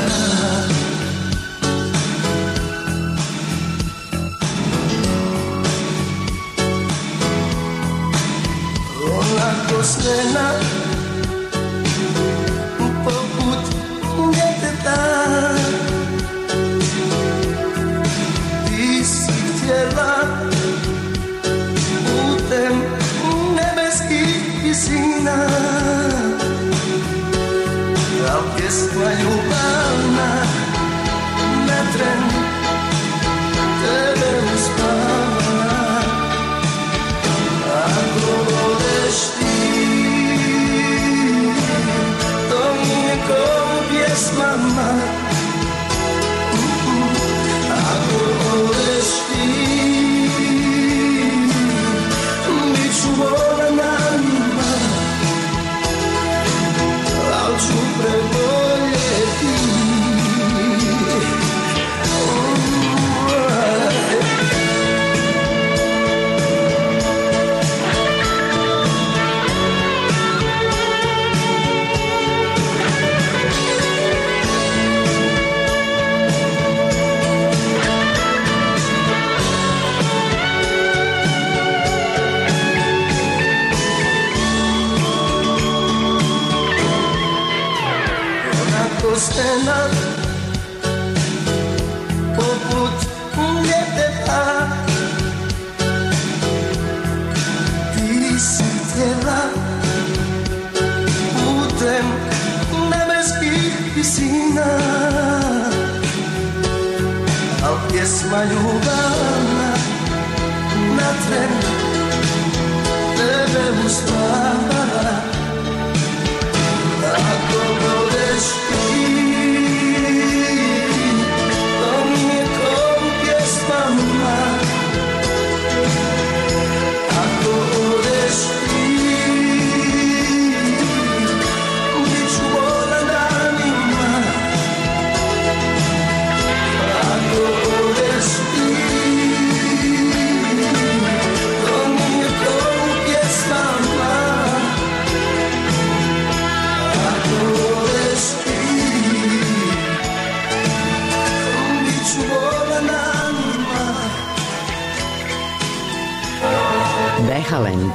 Onako snena, poput djeteta, ti si htjela putem nebeskih visina, kao pjesma ljubavna na tren tebe uspava. Ako voleš ti, to nije ko pjesmama. Ako voleš ti, bit ću voljna, al ću preboljeti. Stena al pjesma ljubavna na tren tebe uspava. Ako budeš ti, to mi je ko u pjesmama. Ako budeš ti, bit ću volan danima. Ako budeš ti, to mi je ko u pjesmama. Ako budeš ti, bit ću volan danima. Behalend.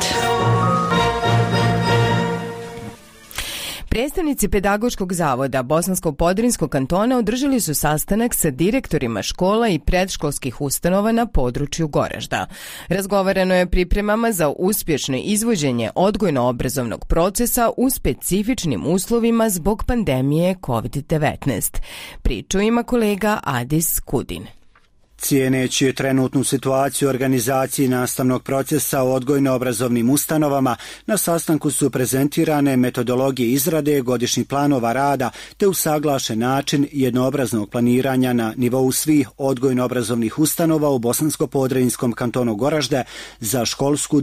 Predstavnici Pedagoškog zavoda Bosansko-Podrinjskog kantona održali su sastanak sa direktorima škola i predškolskih ustanova na području Goražda. Razgovarano je pripremama za uspješno izvođenje odgojno-obrazovnog procesa u specifičnim uslovima zbog pandemije COVID-19. Priču ima kolega Adis Kudin. Cijeneći trenutnu situaciju organizaciji nastavnog procesa u odgojno-obrazovnim ustanovama, na sastanku su prezentirane metodologije izrade godišnjih planova rada te usaglašen način jednoobraznog planiranja na nivou svih odgojno-obrazovnih ustanova u Bosansko-Podrinjskom kantonu Goražde za školsku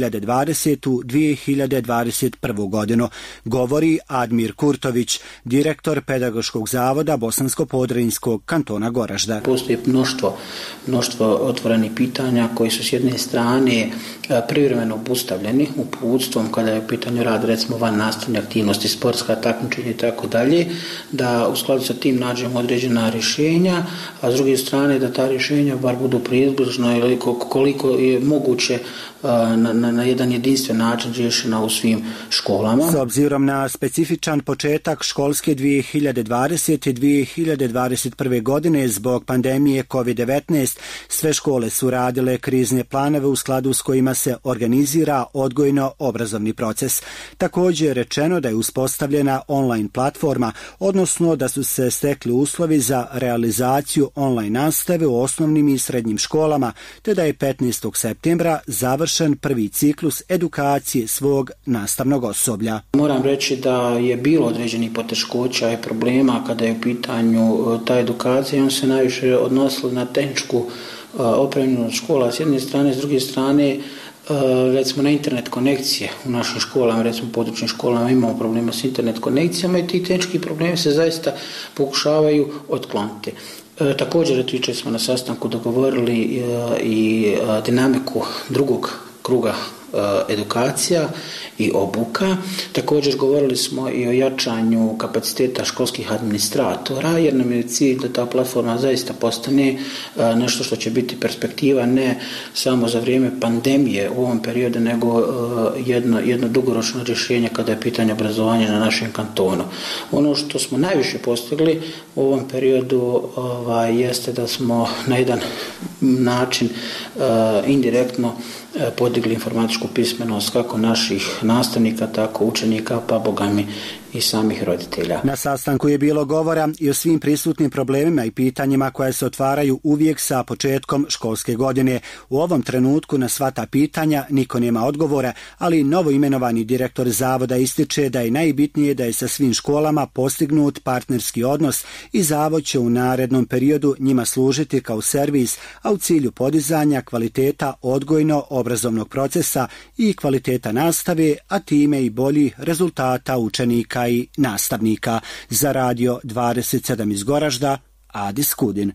2020-2021. godinu, govori Admir Kurtović, direktor Pedagoškog zavoda Bosansko-Podrinjskog kantona Goražde. Postoji mnoštvo otvorenih pitanja koji su s jedne strane privremeno obustavljeni uputstvom kada je u pitanju rad recimo van nastavne aktivnosti, sportska takmičenja i tako dalje, da u skladu sa tim nađemo određena rješenja, a s druge strane da ta rješenja bar budu približno ili koliko je moguće na jedan jedinstven način riješena u svim školama. S obzirom na specifičan početak školske 2020. i 2021. godine zbog pandemije COVID-19, sve škole su radile krizne planove u skladu s kojima se organizira odgojno-obrazovni proces. Također je rečeno da je uspostavljena online platforma, odnosno da su se stekli uslovi za realizaciju online nastave u osnovnim i srednjim školama, te da je 15. septembra završen prvi ciklus edukacije svog nastavnog osoblja. Moram reći da je bilo određenih poteškoća i problema kada je u pitanju ta edukacija. On se najviše odnosilo na tehničku opremljenost škola s jedne strane, s druge strane recimo na internet konekcije u našim školama, recimo područnim školama imamo problema s internet konekcijama i ti tehnički problemi se zaista pokušavaju otkloniti. Također, jučer smo na sastanku dogovorili i dinamiku drugog kruga edukacija i obuka. Također govorili smo i o jačanju kapaciteta školskih administratora, jer nam je cilj da ta platforma zaista postane nešto što će biti perspektiva ne samo za vrijeme pandemije u ovom periodu, nego jedno dugoročno rješenje kada je pitanje obrazovanja na našem kantonu. Ono što smo najviše postigli u ovom periodu jeste da smo na jedan način indirektno podigli informatičku pismenost kako naših nastavnika, tako učenika, pa bogami i samih roditelja. Na sastanku je bilo govora i o svim prisutnim problemima i pitanjima koja se otvaraju uvijek sa početkom školske godine. U ovom trenutku na sva ta pitanja niko nema odgovora, ali novo imenovani direktor zavoda ističe da je najbitnije da je sa svim školama postignut partnerski odnos i zavod će u narednom periodu njima služiti kao servis, a u cilju podizanja kvaliteta odgojno-obrazovnog procesa i kvaliteta nastave, a time i bolji rezultata učenika i nastavnika. Za Radio 27 iz Goražda, Adis Kudin.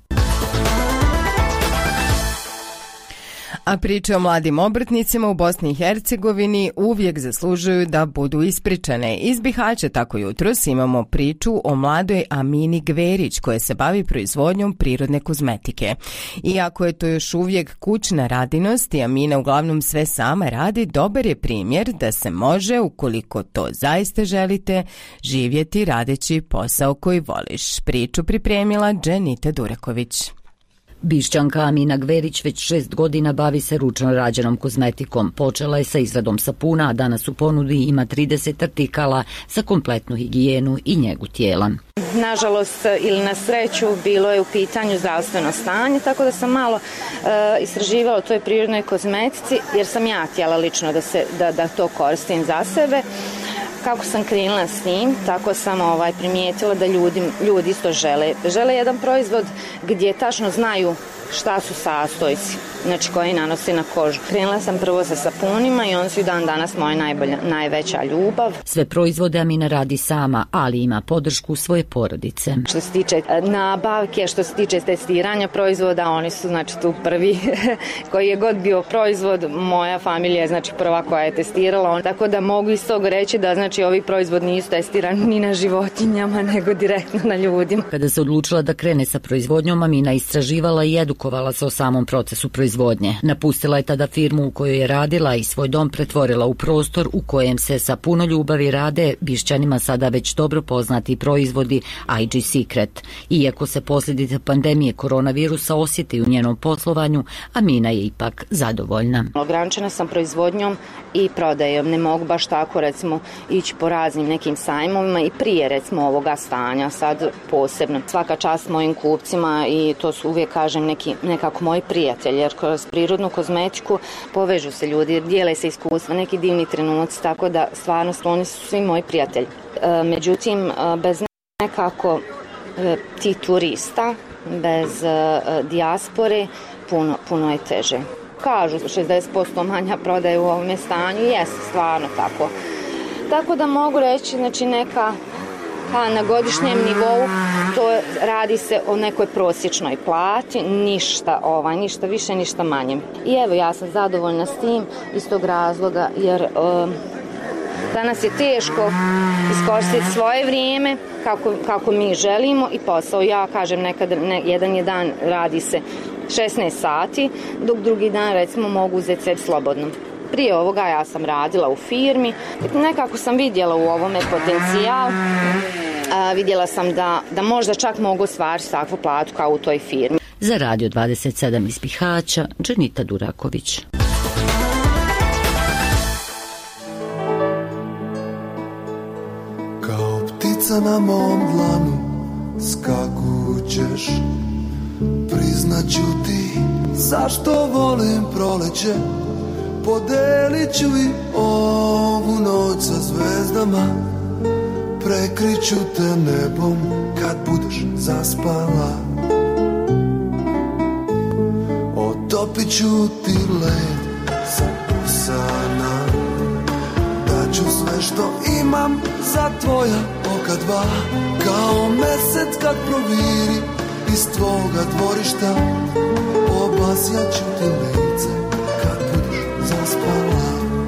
A priče o mladim obrtnicima u Bosni i Hercegovini uvijek zaslužuju da budu ispričane. Iz Bihaća tako jutros imamo priču o mladoj Amini Gverić koja se bavi proizvodnjom prirodne kozmetike. Iako je to još uvijek kućna radinost i Amina uglavnom sve sama radi, dobar je primjer da se može, ukoliko to zaista želite, živjeti radeći posao koji voliš. Priču pripremila Dženita Duraković. Bišćanka Amina Gverić već 6 godina bavi se ručno rađenom kozmetikom. Počela je sa izradom sapuna, a danas u ponudi ima 30 artikala za kompletnu higijenu i njegu tijela. Nažalost ili na sreću bilo je u pitanju zdravstveno stanje, tako da sam malo istraživala o toj prirodnoj kozmetici, jer sam ja htjela lično da to koristim za sebe. Kako sam krenula s tim, tako sam primijetila da ljudi isto žele jedan proizvod gdje tačno znaju šta su sastojci, znači koji nanose na kožu. Krenula sam prvo sa sapunima i oni su i dan danas moja najveća ljubav. Sve proizvode Amina radi sama, ali ima podršku svoje porodice. Što se tiče nabavke, što se tiče testiranja proizvoda, oni su znači tu prvi koji je god bio proizvod, moja familija je znači prva koja je testirala, tako da mogu iz toga reći da znači ovi proizvod nisu testirani ni na životinjama, nego direktno na ljudima. Kada se odlučila da krene sa proizvodnjom, Amina istraživala i edukovala se o samom procesu proizvodnje. Napustila je tada firmu u kojoj je radila i svoj dom pretvorila u prostor u kojem se sa puno ljubavi rade Bišćanima sada već dobro poznati proizvodi IG Secret. Iako se posljedice pandemije koronavirusa osjeti u njenom poslovanju, Amina je ipak zadovoljna. Ograničena sam proizvodnjom i prodajom. Ne mogu baš tako recimo ići po raznim nekim sajmovima i prije recimo ovoga stanja, sad posebno. Svaka čast mojim kupcima i to su uvijek kažem nekako moji prijatelji, jer kroz prirodnu kozmetiku povežu se ljudi, dijele se iskustva, neki divni trenuci, tako da stvarno oni su svi moji prijatelji. Međutim, bez nekako ti turista, bez dijaspore, puno je teže. Kažu 60% manja prodaje u ovome stanju, jeste stvarno tako. Tako da mogu reći, znači neka na godišnjem nivou to radi se o nekoj prosječnoj plati, ništa više, ništa manje. I evo ja sam zadovoljna s tim iz tog razloga jer danas je teško iskoristiti svoje vrijeme kako mi želimo i posao. Ja kažem nekada jedan dan radi se 16 sati, dok drugi dan recimo mogu uzeti sebi slobodno. Prije ovoga ja sam radila u firmi, nekako sam vidjela u ovome potencijal, vidjela sam da možda čak mogu ostvariti takvu platu kao u toj firmi. Za Radio 27 iz Bihaća, Dženita Duraković. Kao ptica na mom dlanu skakućeš, priznaću ti zašto volim proleće. Podelit ću i ovu noć sa zvezdama, prekriću te nebom kad budeš zaspala. Otopit ću ti led sa usana, daću sve što imam za tvoja oka dva. Kao mesec kad proviri iz tvoga dvorišta, obasjat ću ti lice zaspala.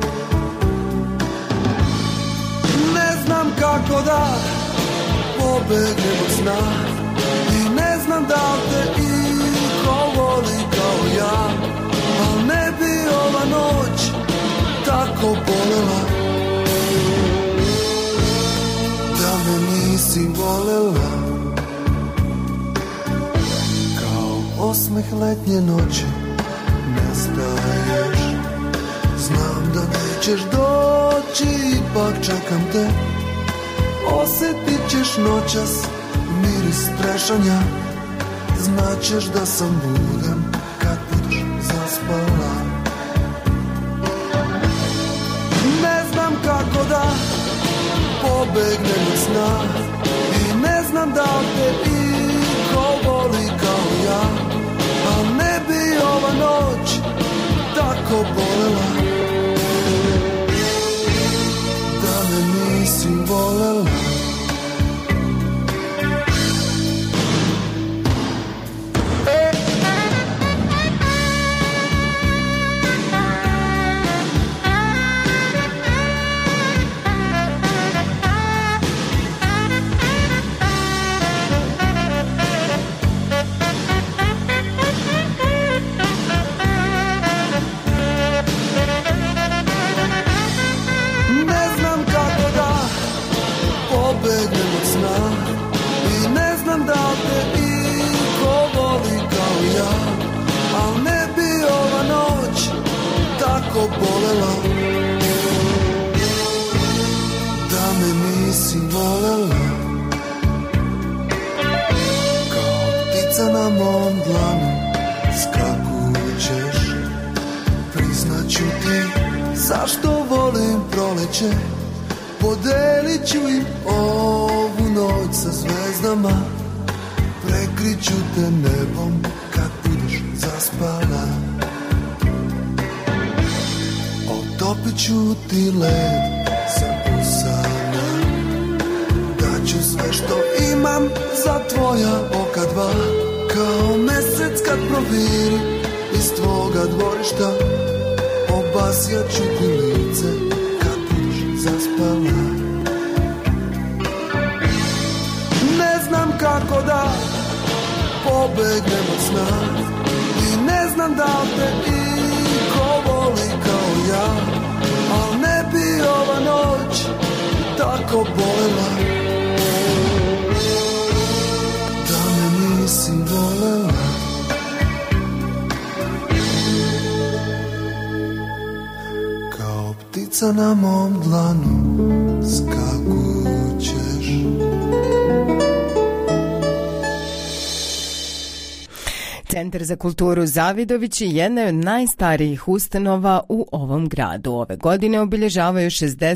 Ne znam kako da pobegnem od sna i ne znam da te iko voli kao ja, al ne bi ova noć tako bolela da me nisi volela. Kao osmeh letnje noći nestaješ, znam da nećeš doći, ipak čekam te. Osjetit ćeš noćas miris trešanja, znaćeš da sam budan kad budeš zaspala. Ne znam kako da pobegnem od sna i ne znam da te iko voli kao ja, al ne bi ova noć tako bolela da me nisi volela. noće, podelit ću im ovu noć sa zvezdama. Prekriću te nebom kad budeš zaspala. Otopit ću ti led sa usana. Daću sve što imam za tvoja oka dva. Kao mesec kad proviri iz tvoga dvorišta. Obasjat ću ti lice kad budeš zaspala. Ne znam kako da pobegnem od sna i ne znam da te iko voli kao ja, al ne bi ova noć tako bolela da me nisi volela. Kao ptica na mom dlanu skakućeš. Centar za kulturu Zavidović je jedna od najstarijih ustanova u ovom gradu. Ove godine obilježavaju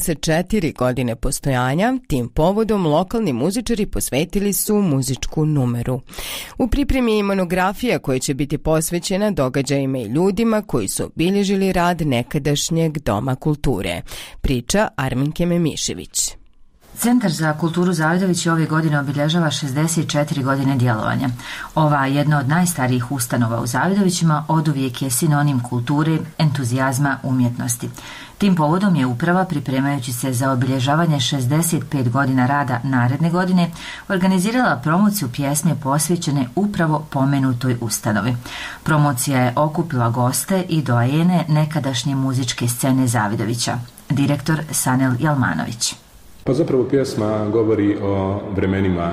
64 godine postojanja. Tim povodom lokalni muzičari posvetili su muzičku numeru. U pripremi je monografija koja će biti posvećena događajima i ljudima koji su obilježili rad nekadašnjeg Doma kulture. Priča Arminke Memišević. Centar za kulturu Zavidović ove godine obilježava 64 godine djelovanja. Ova jedna od najstarijih ustanova u Zavidovićima oduvijek je sinonim kulture, entuzijazma, umjetnosti. Tim povodom je uprava, pripremajući se za obilježavanje 65 godina rada naredne godine, organizirala promociju pjesme posvećene upravo pomenutoj ustanovi. Promocija je okupila goste i doajene nekadašnje muzičke scene Zavidovića. Direktor Sanel Jalmanović. Pa zapravo pjesma govori o vremenima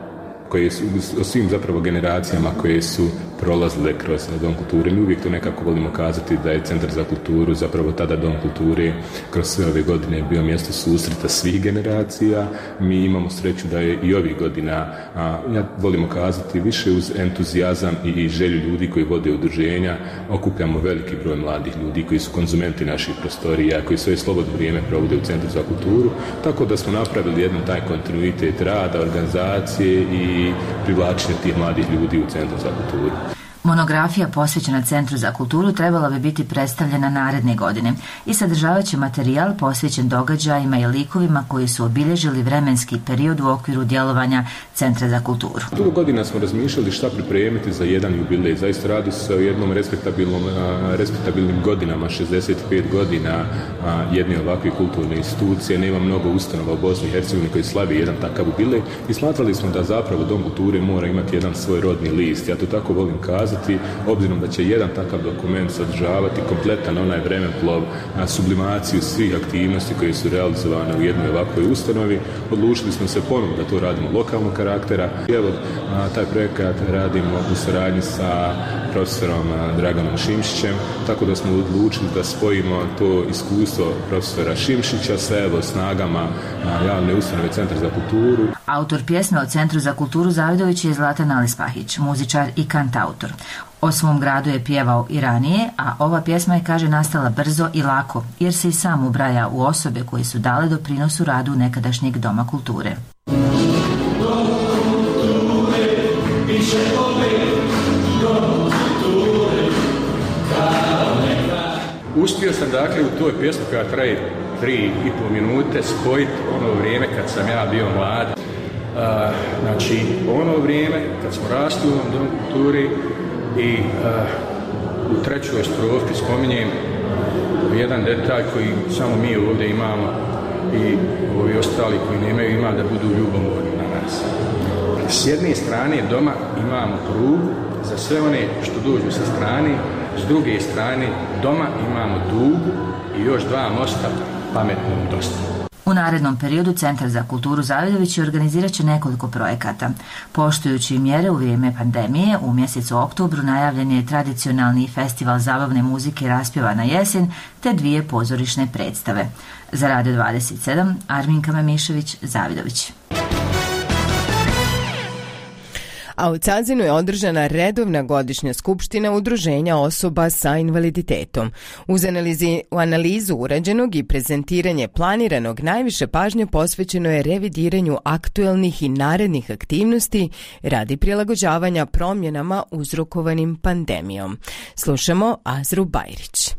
koje su, o svim zapravo generacijama koje su prolazile kroz Dom kulture. Mi uvijek to nekako volimo kazati da je Centar za kulturu, zapravo tada Dom kulture, kroz sve ove godine bio mjesto susreta svih generacija. Mi imamo sreću da je i ovih godina, ja volimo kazati, više uz entuzijazam i želju ljudi koji vode udruženja, okupljamo veliki broj mladih ljudi koji su konzumenti naših prostorija, koji svoje slobodno vrijeme provode u Centru za kulturu, tako da smo napravili jedan taj kontinuitet rada, organizacije i privlačenja tih mladih ljudi u Centru za kulturu. Monografija posvećena Centru za kulturu trebala bi biti predstavljena naredne godine i sadržavat će materijal posvećen događajima i likovima koji su obilježili vremenski period u okviru djelovanja Centra za kulturu. Dugo godina smo razmišljali šta pripremiti za jedan jubilej. Zaista radi se o jednom respektabilnim godinama, 65 godina jedne ovakve kulturne institucije. Nema mnogo ustanova u Bosni i Hercegovini koji slavi jedan takav jubilej i smatrali smo da zapravo Dom kulture mora imati jedan svoj rodni list. Ja to tako volim kazati, obzirom da će jedan takav dokument sadržavati kompletan onaj vremeplov, sublimaciju svih aktivnosti koje su realizovane u jednoj ovakvoj ustanovi. Odlučili smo se ponovno da to radimo lokalnog karaktera. Evo, taj projekat radimo u saradnji sa profesorom Draganom Šimšićem, tako da smo odlučili da spojimo to iskustvo profesora Šimšića sa snagama javne ustanove Centra za kulturu. Autor pjesme o Centru za kulturu Zavidović je Zlatan Alispahić, muzičar i kantautor. O svom gradu je pjevao i ranije, a ova pjesma je, kaže, nastala brzo i lako, jer se i sam ubraja u osobe koje su dale doprinos u radu nekadašnjeg Doma kulture. Uspio sam dakle u toj pjesmi koja traje 3,5 minute spojiti ono vrijeme kad sam ja bio mlad. Znači ono vrijeme kad smo rasli u ovom Domu kulturi i u trećoj strofi spominjem jedan detalj koji samo mi ovdje imamo i ovi ostali koji nemaju ima da budu ljubomorni na nas. S jedne strane doma imamo prugu za sve one što dođu sa strane, s druge strane doma imamo dugu i još 2 mosta pametnom dosta. U narednom periodu Centar za kulturu Zavidović organizirat će nekoliko projekata. Poštujući mjere u vrijeme pandemije, u mjesecu oktobru najavljen je tradicionalni festival zabavne muzike Raspjeva na jesen te 2 pozorišne predstave. Za Radio 27, Arminka Memišević, Zavidović. a u Cazinu je održana redovna godišnja skupština Udruženja osoba sa invaliditetom. Uz analizu urađenog i prezentiranje planiranog, najviše pažnje posvećeno je revidiranju aktuelnih i narednih aktivnosti radi prilagođavanja promjenama uzrokovanim pandemijom. Slušamo Azru Bajrić.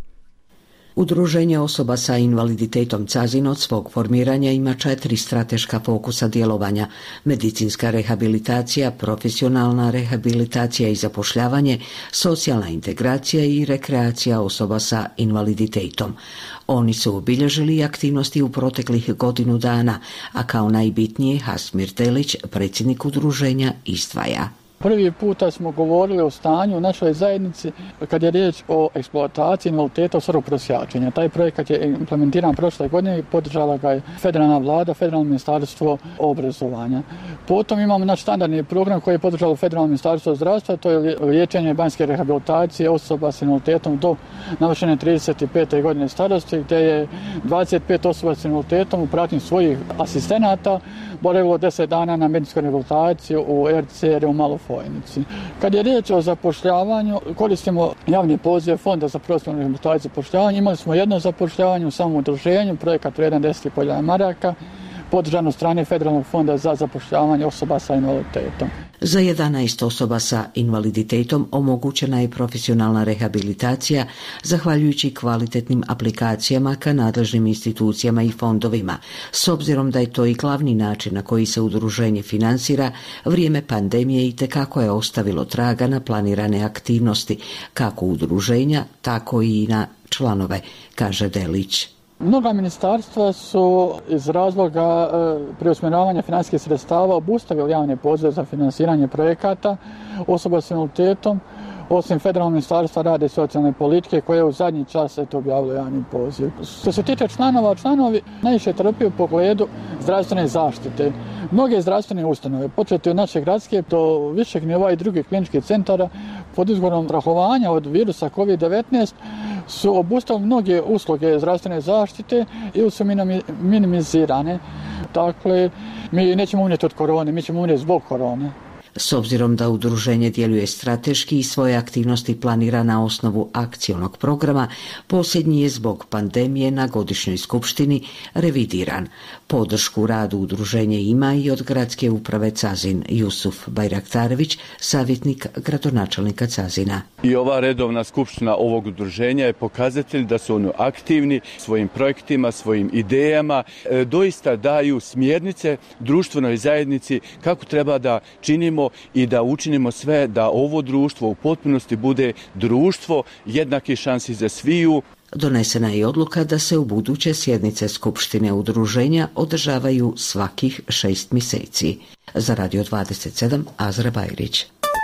Udruženje osoba sa invaliditetom Cazin od svog formiranja ima 4 strateška fokusa djelovanja: medicinska rehabilitacija, profesionalna rehabilitacija i zapošljavanje, socijalna integracija i rekreacija osoba sa invaliditetom. Oni su obilježili aktivnosti u proteklih godinu dana, a kao najbitnije Hasmir Delić, predsjednik udruženja, izdvaja. Prvi puta smo govorili o stanju u našoj zajednici kad je riječ o eksploataciji invaliditeta u svrhu prosjačenja. Taj projekat je implementiran prošle godine i podržala ga je federalna vlada, federalno ministarstvo obrazovanja. Potom imamo naš standardni program koji je podržalo federalno ministarstvo zdravstva, to je liječenje banjske rehabilitacije osoba s invaliditetom do navršene 35. godine starosti, gdje je 25 osoba s invaliditetom u pratnji svojih asistenata boravilo 10 dana na medicinsku rehabilitaciju u RCR u Malofojnici. Kad je riječ o zapošljavanju, koristimo javni poziv Fonda za profesionalnu rehabilitaciju i zapošljavanje. Imali smo jedno zapošljavanje u samom udruženju, projekat vrijedan 10.000 maraka, podržan od strane Federalnog fonda za zapošljavanje osoba sa invaliditetom. Za 11 osoba sa invaliditetom omogućena je profesionalna rehabilitacija zahvaljujući kvalitetnim aplikacijama ka nadležnim institucijama i fondovima. S obzirom da je to i glavni način na koji se udruženje finansira, vrijeme pandemije itekako je ostavilo traga na planirane aktivnosti, kako udruženja, tako i na članove, kaže Delić. Mnoga ministarstva su iz razloga preusmjeravanja financijskih sredstava obustavili javne pozive za finansiranje projekata osoba s invaliditetom, osim Federalnog ministarstva rada i socijalne politike koje je u zadnji čas objavilo javni poziv. Što se tiče članovi najviše trpi u pogledu zdravstvene zaštite. Mnoge zdravstvene ustanove, početi od naše gradske do višeg nivoa i drugih kliničkih centara, pod izgovorom strahovanja od virusa COVID-19 su obustavili mnoge usluge zdravstvene zaštite ili su minimizirane. Dakle, mi nećemo umrijeti od korone, mi ćemo umrijeti zbog korone. S obzirom da udruženje djeluje strateški i svoje aktivnosti planira na osnovu akcionog programa, posljednji je zbog pandemije na godišnjoj skupštini revidiran. Podršku radu udruženje ima i od gradske uprave Cazin. Jusuf Bajraktarević, savjetnik gradonačelnika Cazina. I ova redovna skupština ovog udruženja je pokazatelj da su oni aktivni svojim projektima, svojim idejama, doista daju smjernice društvenoj zajednici kako treba da činimo i da učinimo sve da ovo društvo u potpunosti bude društvo jednakih šansi za sviju. Donesena je odluka da se u buduće sjednice skupštine udruženja održavaju svakih 6 mjeseci. Za Radio 27, Azra Bajrić.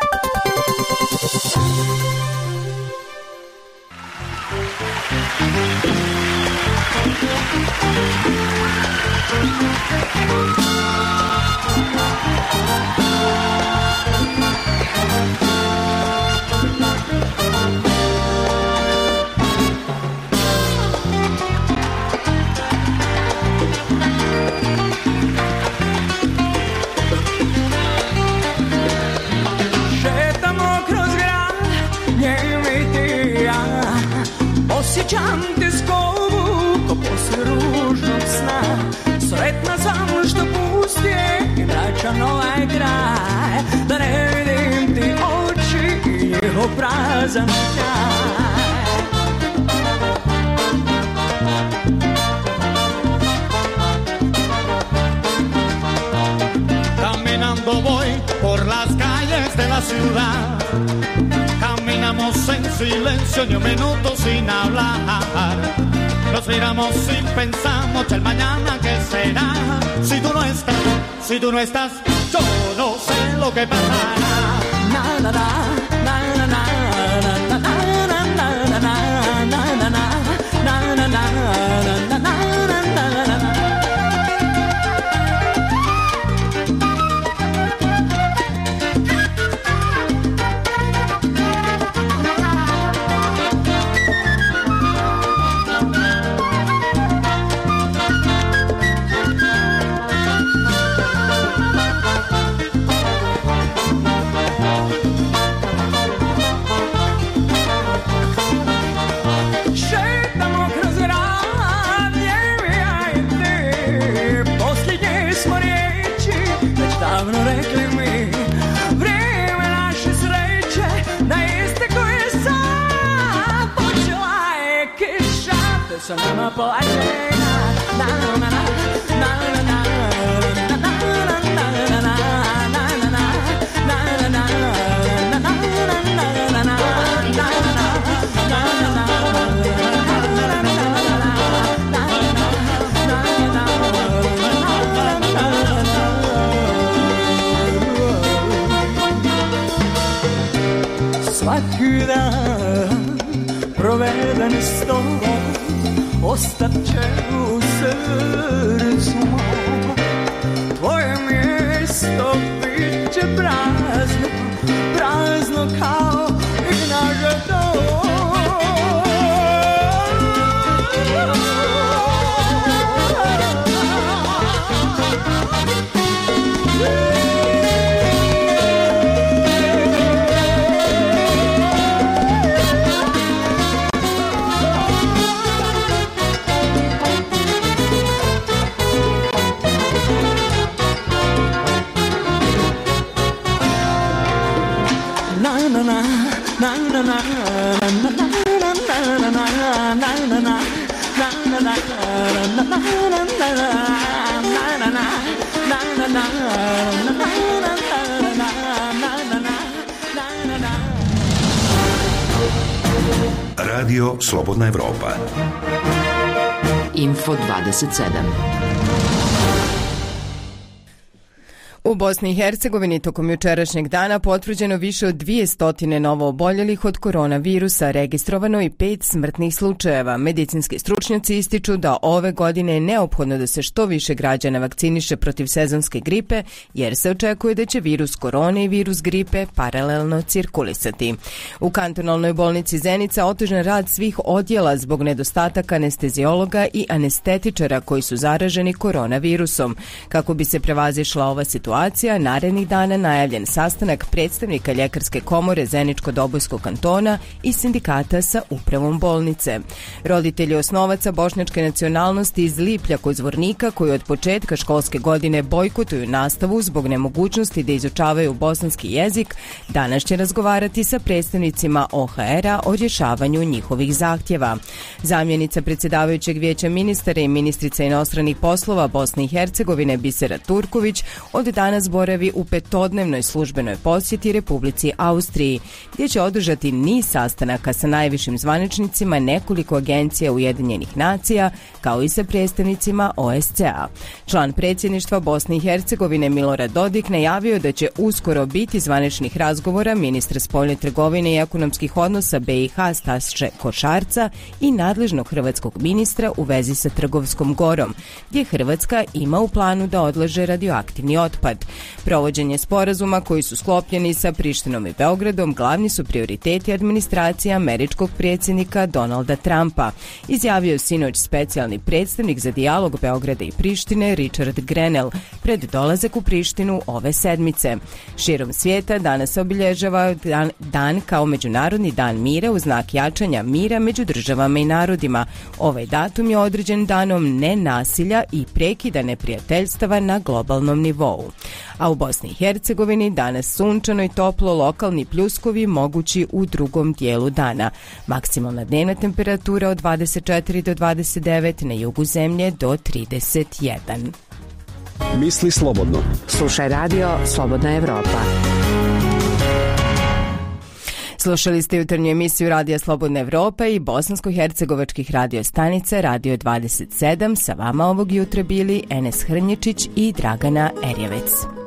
Osjećam te skovu ko poslije ružnog sna. Sretna sam što pusti i mračan ovaj kraj, da ne vidim ti oči i njihov prazan sjaj. Caminando voy por las calles de la ciudad. Caminamos en silencio ni un minuto sin hablar. Nos miramos y pensamos el mañana que será. Si tú no estás, yo no sé lo que pasará. Na na na na na na na na na na na na na na na na. sa nama plače. Na na na na na na. Svaki dan proveden s tobom ostat će u srcu mom. Tvoje mjesto bit će prazno, prazno kao i naš dom. Radio Slobodna Evropa. Info 27. U Bosni i Hercegovini tokom jučerašnjeg dana potvrđeno više od 200 novo oboljelih od koronavirusa, registrovano i 5 smrtnih slučajeva. Medicinski stručnjaci ističu da ove godine je neophodno da se što više građana vakciniše protiv sezonske gripe, jer se očekuje da će virus korone i virus gripe paralelno cirkulisati. U kantonalnoj bolnici Zenica otežan rad svih odjela zbog nedostataka anestezijologa i anestetičara koji su zaraženi koronavirusom. Kako bi se prevazišla ova situacija, narednih dana najavljen sastanak predstavnika Ljekarske komore Zeničko-Dobojskog kantona i sindikata sa upravom bolnice. Roditelji osnovaca bošnjačke nacionalnosti iz Liplja kod Zvornika, koji od početka školske godine bojkotuju nastavu zbog nemogućnosti da izučavaju bosanski jezik, danas će razgovarati sa predstavnicima OHR-a o rješavanju njihovih zahtjeva. Zamjenica predsjedavajućeg vijeća ministara i ministrica inostranih poslova Bosne i Hercegovine Bisera Turković od danas boravi u petodnevnoj službenoj posjeti Republici Austriji, gdje će održati niz sastanaka sa najvišim zvaničnicima nekoliko agencija Ujedinjenih nacija, kao i sa predstavnicima OSCE-a. Član predsjedništva Bosne i Hercegovine Milorad Dodik najavio da će uskoro biti zvaničnih razgovora ministra spoljne trgovine i ekonomskih odnosa BiH Stasče Košarca i nadležnog hrvatskog ministra u vezi sa Trgovskom gorom, gdje Hrvatska ima u planu da odlaže radioaktivni otpad. Provođenje sporazuma koji su sklopljeni sa Prištinom i Beogradom glavni su prioriteti administracije američkog predsjednika Donalda Trumpa, izjavio sinoć specijalni predstavnik za dijalog Beograda i Prištine Richard Grenell pred dolazak u Prištinu ove sedmice. Širom svijeta danas se obilježava dan kao Međunarodni dan mira u znak jačanja mira među državama i narodima. Ovaj datum je određen danom nenasilja i prekida neprijateljstava na globalnom nivou. A u Bosni i Hercegovini danas sunčano i toplo, lokalni pljuskovi mogući u drugom dijelu dana. Maksimalna dnevna temperatura od 24 do 29, na jugu zemlje do 31. Misli slobodno. Slušaj radio Slobodna Evropa. Slušali ste jutarnju emisiju Radija Slobodna Evropa i bosansko-hercegovačkih radio stanica Radio 27. Sa vama ovog jutra bili Enes Hrnječić i Dragana Erjevec.